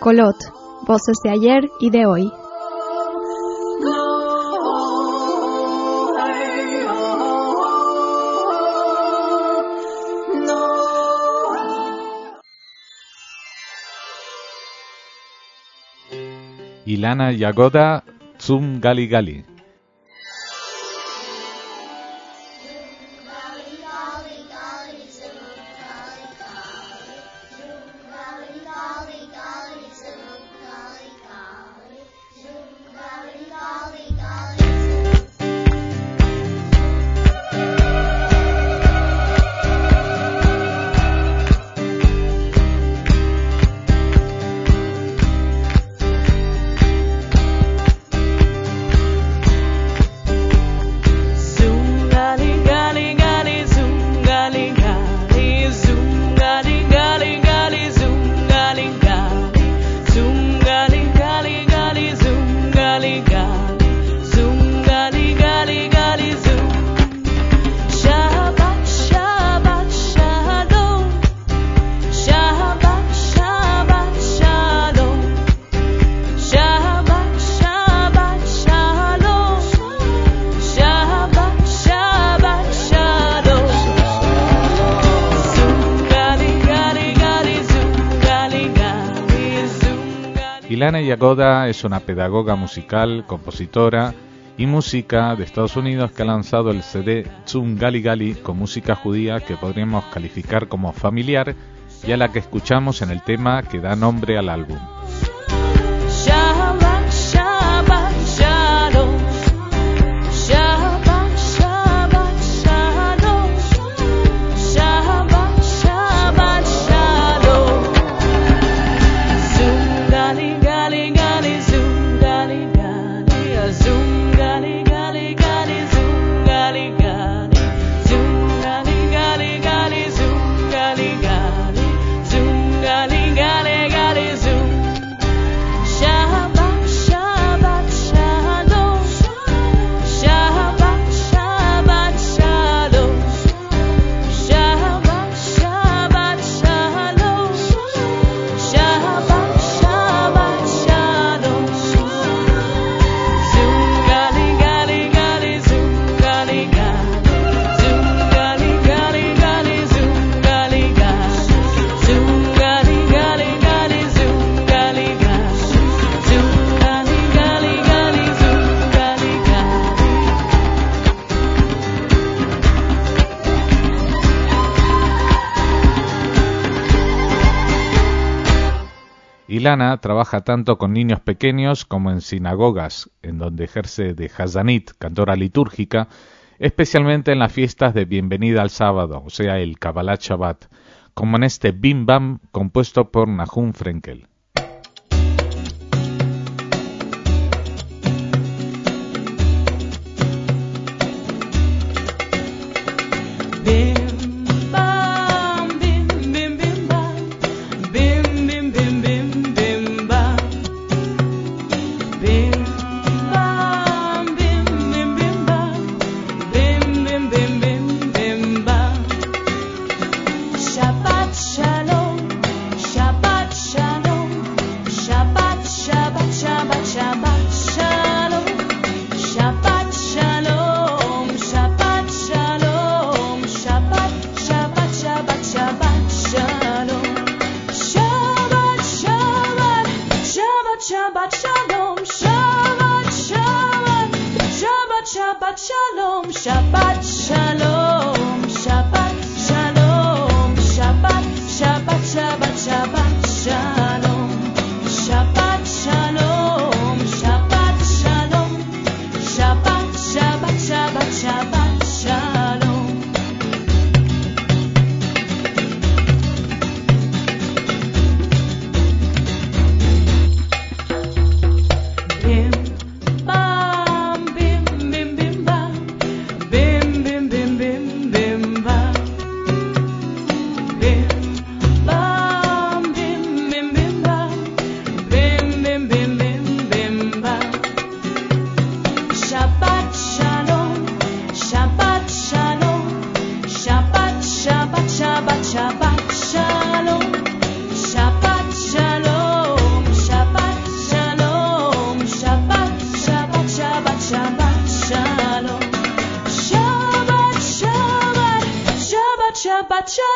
Colot, voces de ayer y de hoy. Ilana Jagoda, Zum Gali Gali. Ilana Jagoda es una pedagoga musical, compositora y música de Estados Unidos que ha lanzado el CD Zum Gali Gali con música judía que podríamos calificar como familiar y a la que escuchamos en el tema que da nombre al álbum. Ilana trabaja tanto con niños pequeños como en sinagogas, en donde ejerce de Hazanit, cantora litúrgica, especialmente en las fiestas de bienvenida al sábado, o sea, el Kabbalat Shabbat, como en este Bim Bam compuesto por Nahum Frenkel. Shabbat shalom,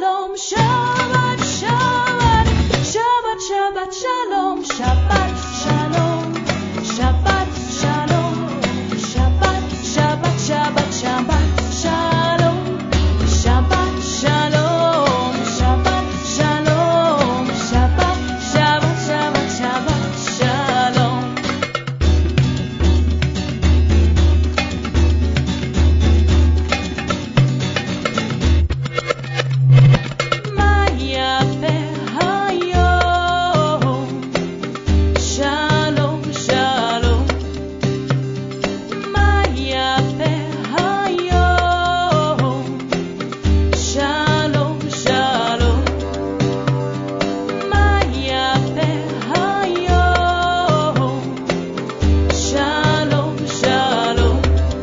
Shalom, Shabbat, Shabbat, Shabbat, Shabbat, Shalom, Shabbat, Shalom, Shabbat, Shalom, Shabbat, Shabbat, Shabbat, Shabbat, Shalom, Shabbat, Shalom, Shabbat, Shalom, Shabbat, Shabbat, Shabbat, Shabbat, Shalom. Maya Hayom, Shalom, Shalom. Maya Hayom, Shalom, Shalom. Maya Hayom, Shalom, Shalom.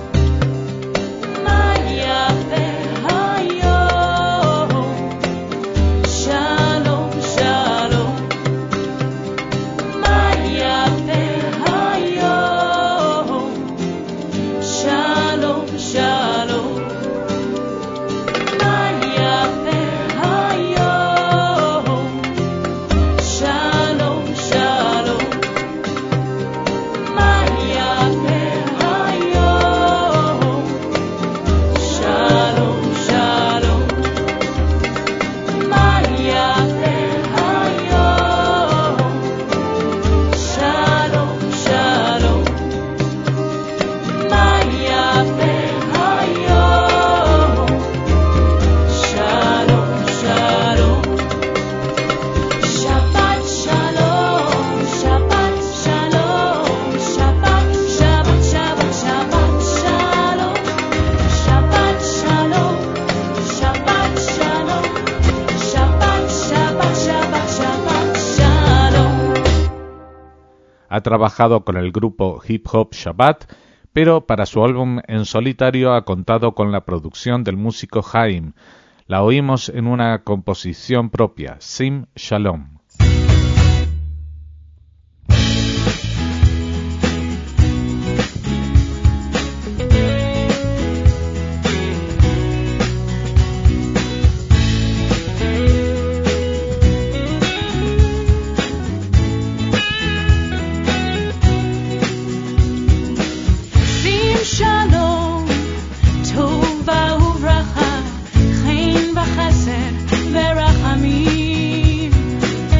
Maya Hayom, Shalom, Shalom. Maya Hayom, Shalom, Shalom. Maya Hayom, Shalom, Shalom. Maya Hayom, Shalom, Shalom. Maya Hayom, Shalom, Shalom. Maya Hayom, Shalom, Shalom. Shabbat Shalom, Shabbat Shalom, Shabbat, Shabbat, Shabbat, Shabbat Shalom. Shabbat Shalom, Shabbat Shalom, Shabbat, Shabbat, Shabbat, Shabbat Shalom. Ha trabajado con el grupo Hip Hop Shabbat, pero para su álbum en solitario ha contado con la producción del músico Haim. La oímos en una composición propia, Sim Shalom. Sim Shalom, Tova Uvracha, Chen v'Chesed v'Rachamim.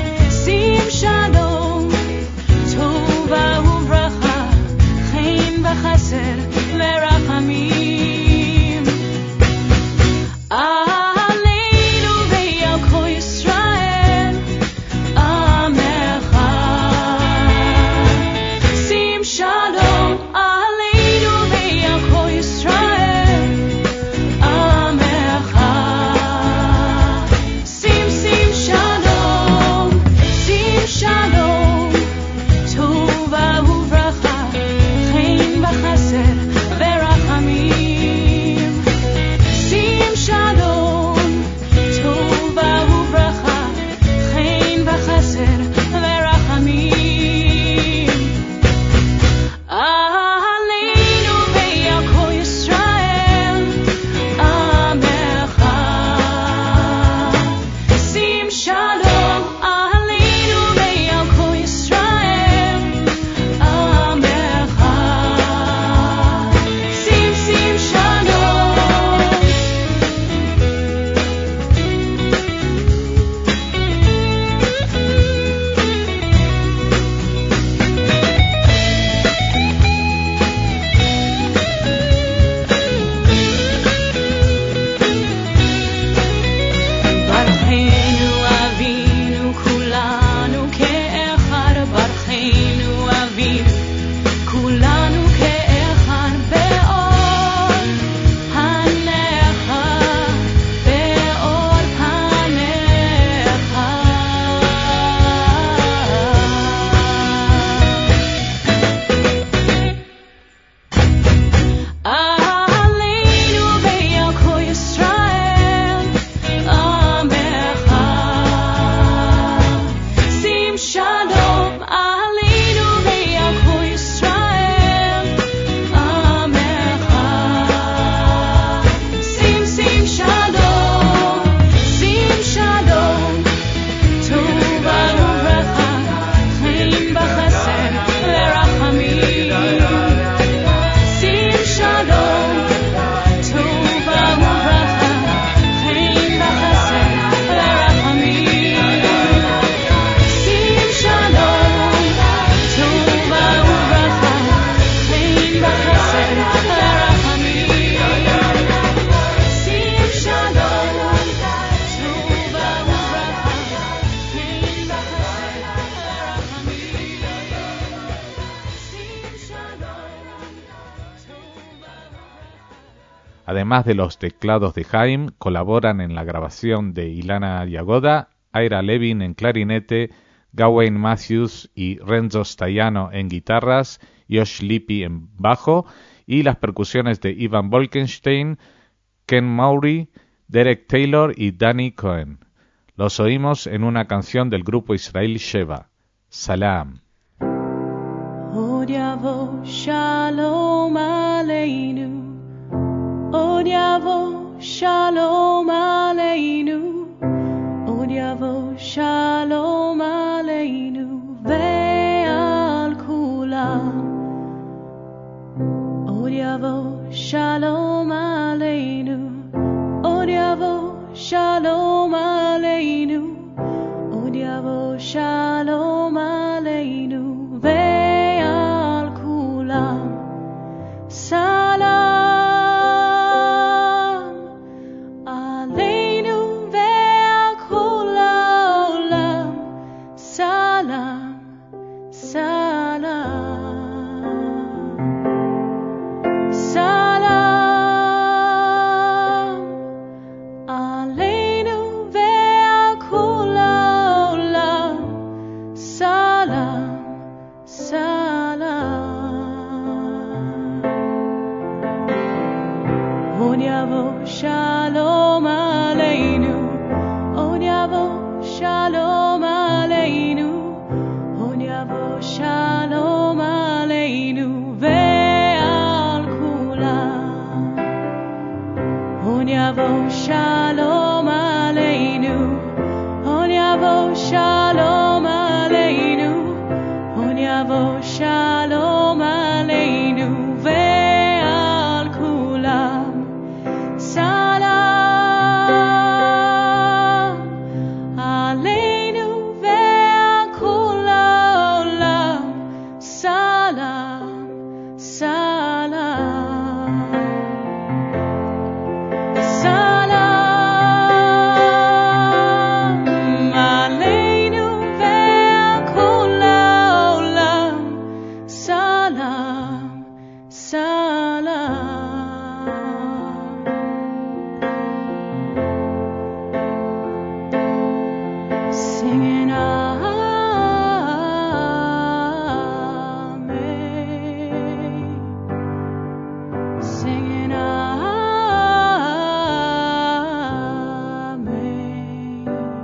Además de los teclados de Haim, colaboran en la grabación de Ilana Jagoda, Ira Levin en clarinete, Gawain Matthews y Renzo Staiano en guitarras, Josh Lippi en bajo y las percusiones de Ivan Bolkenstein, Ken Maury, Derek Taylor y Danny Cohen. Los oímos en una canción del grupo israelí Sheva, Salam. Od yavo shalom aleinu, Od yavo shalom aleinu, Od yavo shalom aleinu ve'al kulam. Od yavo shalom aleinu, Od yavo shalom aleinu, Od yavo shalom aleinu ve'al kulam. Salam aleinu ve'al kulam. Salam, salam, salam aleinu ve'al kulam. Salam, salam. Od yavo shalom aleinu, Od yavo shalom aleinu, Od yavo shalom aleinu ve'al kulam. Od yavo shalom aleinu, Od yavo shalom aleinu, Od yavo shalom aleinu ve'al kulam. Salam aleinu ve'al kulam. Salam, salam, salam aleinu ve'al kulam. Salam, salam. Singing Amen, singing Amen,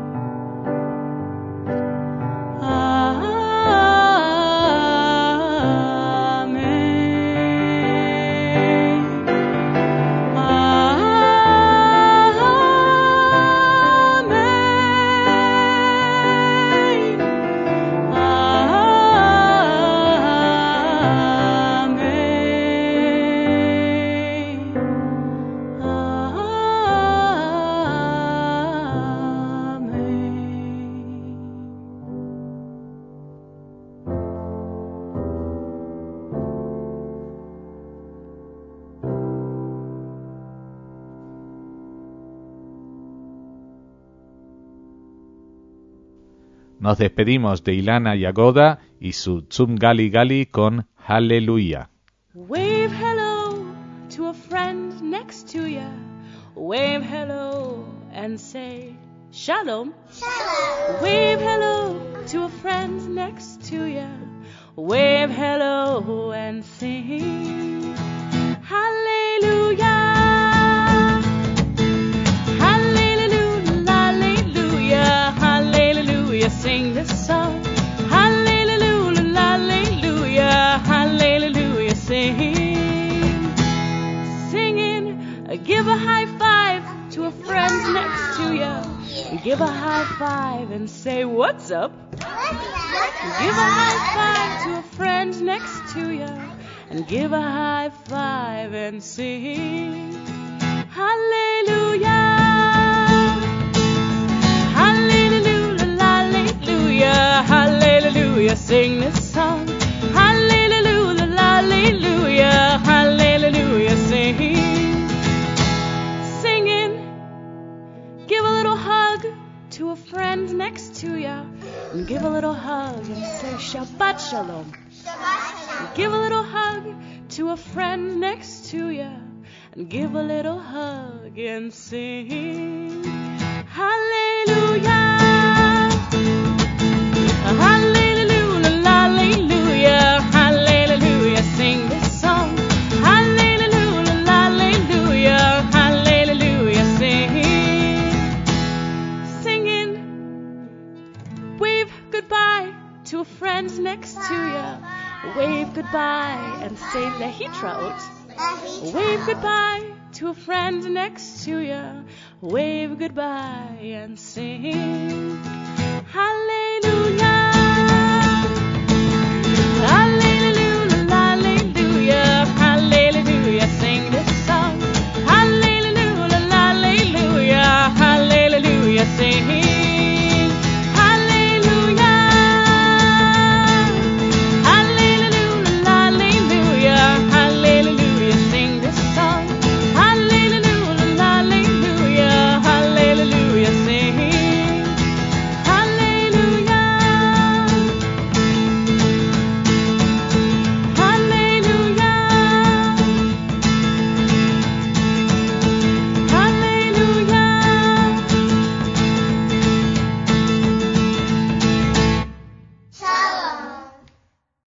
Nos despedimos de Ilana Jagoda y su Tzum Gali Gali con Hallelujah. Wave hello to a friend next to ya. Wave hello and say shalom. Shalom. Wave hello to a friend next to ya. Wave hello and sing hallelujah. Hallelujah, hallelujah, hallelujah. Sing this song. Hallelujah, hallelujah, hallelujah. Singing. Give a high five to a friend next to you. Give a high five and say, what's up? Give a high five to a friend next to you. And give a high five and sing hallelujah. Hallelujah, hallelujah, hallelujah. Sing this song. Hallelujah, hallelujah, hallelujah. Singing. Give a little hug to a friend next to you. And give a little hug and say Shabbat Shalom. Shabbat Shalom. Give a little hug to a friend next to you. and give a little hug and sing hallelujah. Hallelujah, hallelujah, hallelujah, sing this song. Hallelujah, hallelujah, hallelujah, singing. Wave goodbye to a friend next to you. Wave goodbye and say lehitraot. Wave goodbye to a friend next to you. Wave goodbye and sing